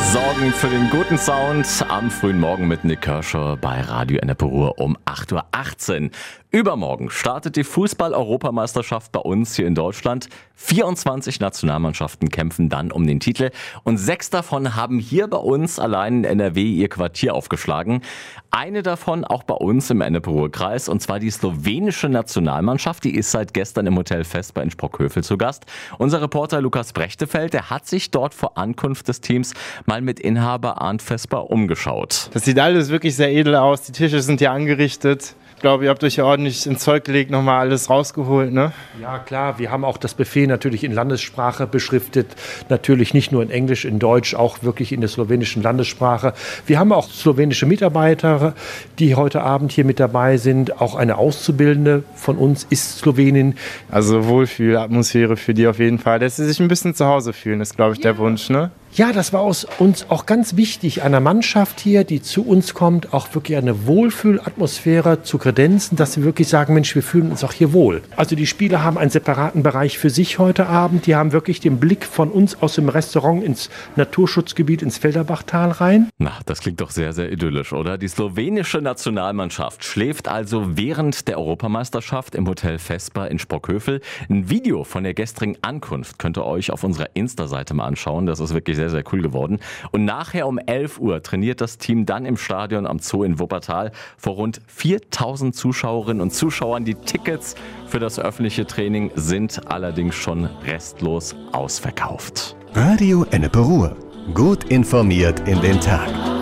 sorgen für den guten Sound am frühen Morgen mit Nick Kershaw bei Radio Ennepe Ruhr um 8.18 Uhr. Übermorgen startet die Fußball-Europameisterschaft bei uns hier in Deutschland. 24 Nationalmannschaften kämpfen dann um den Titel und 6 davon haben hier bei uns allein in NRW ihr Quartier aufgeschlagen. Eine davon auch bei uns im Ennepe-Ruhr-Kreis, und zwar die slowenische Nationalmannschaft. Die ist seit gestern im Hotel Vesper in Sprockhövel zu Gast. Unser Reporter Lukas Brechtefeld, der hat sich dort vor Ankunft des Teams mal mit Inhaber Arndt Vesper umgeschaut. Das sieht alles wirklich sehr edel aus. Die Tische sind ja angerichtet. Ich glaube, ihr habt euch ja ordentlich ins Zeug gelegt, nochmal alles rausgeholt, ne? Ja, klar. Wir haben auch das Buffet natürlich in Landessprache beschriftet. Natürlich nicht nur in Englisch, in Deutsch, auch wirklich in der slowenischen Landessprache. Wir haben auch slowenische Mitarbeiter, die heute Abend hier mit dabei sind. Auch eine Auszubildende von uns ist Slowenin. Also Wohlfühlatmosphäre für die auf jeden Fall. Dass sie sich ein bisschen zu Hause fühlen, ist, glaube ich, der Wunsch, ne? Ja, das war uns auch ganz wichtig, einer Mannschaft hier, die zu uns kommt, auch wirklich eine Wohlfühlatmosphäre zu kredenzen, dass sie wirklich sagen, Mensch, wir fühlen uns auch hier wohl. Also die Spieler haben einen separaten Bereich für sich heute Abend. Die haben wirklich den Blick von uns aus dem Restaurant ins Naturschutzgebiet, ins Felderbachtal rein. Na, das klingt doch sehr, sehr idyllisch, oder? Die slowenische Nationalmannschaft schläft also während der Europameisterschaft im Hotel Vesper in Sprockhövel. Ein Video von der gestrigen Ankunft könnt ihr euch auf unserer Insta-Seite mal anschauen. Das ist wirklich sehr, sehr cool geworden. Und nachher um 11 Uhr trainiert das Team dann im Stadion am Zoo in Wuppertal vor rund 4000 Zuschauerinnen und Zuschauern. Die Tickets für das öffentliche Training sind allerdings schon restlos ausverkauft. Radio Ennepe Ruhr. Gut informiert in den Tag.